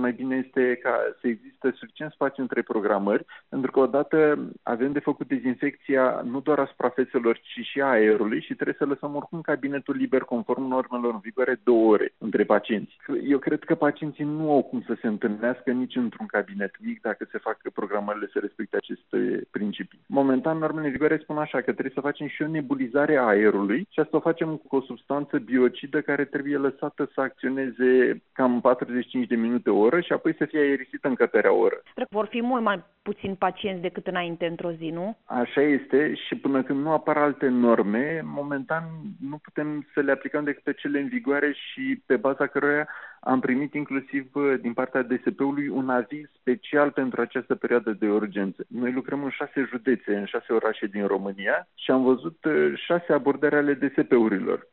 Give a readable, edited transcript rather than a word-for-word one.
mai bine este ca să existe suficient spațiu între programări, pentru că odată avem de făcut dezinfecția nu doar a suprafețelor, ci și a aerului și trebuie să lăsăm oricum cabinetul liber conform normelor în vigoare 2 ore între pacienți. Eu cred că pacienții nu au cum să se întâlnească nici într-un cabinet mic dacă se fac programările să respecte aceste principii. Momentan, normele în vigoare spun așa că trebuie să facem și o nebulizare a aerului și asta o facem cu o substanță biocidă care trebuie lăsată să acționeze cam 45 de minute o oră și apoi să fie aerisită în căterea oră. Vor fi mult mai puțini pacienți decât înainte într-o zi, nu? Așa este și până când nu apar alte norme, momentan nu putem să le aplicăm decât pe cele în vigoare și pe baza căruia am primit inclusiv din partea DSP-ului un aviz special pentru această perioadă de urgență. Noi lucrăm în 6 județe, în 6 orașe din România și am văzut 6 abordări ale DSP-urilor.